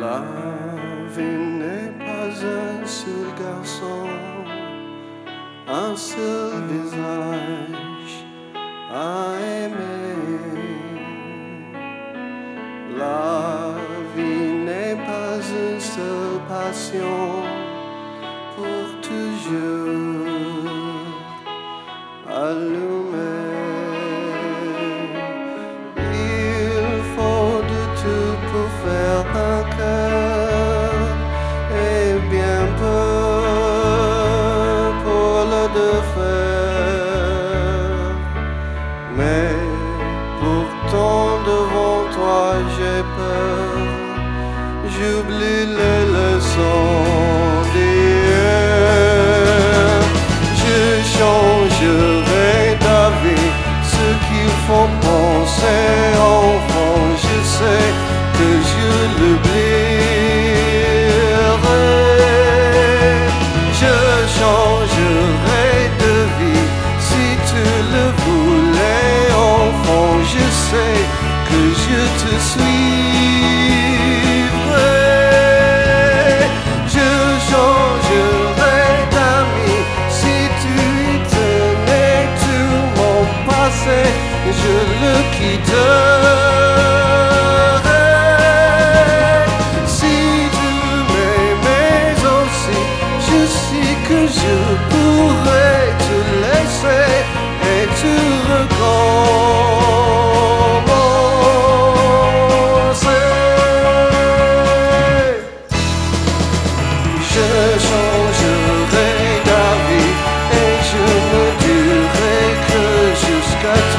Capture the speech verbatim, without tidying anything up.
La vie n'est pas un seul garçon, un seul visage à aimer. La vie n'est pas une seule passion pour toujours allumée. Il faut de tout pour faire un cœur et bien peu pour le défaire. Mais pourtant devant toi j'ai peur, j'oublie les leçons d'hier. Je changerai d'avis, ce qu'il faut penser enfant, je sais que je l'oublierai. Je changerai de vie si tu le voulais enfant, je sais que je te suivrai. Je changerai d'amis si tu y tenais tout mon passé, je le quitterai. Si tu m'aimais aussi, je sais que je pourrais te laisser et te recommencer. Je changerai d'avis et je ne dirai que jusqu'à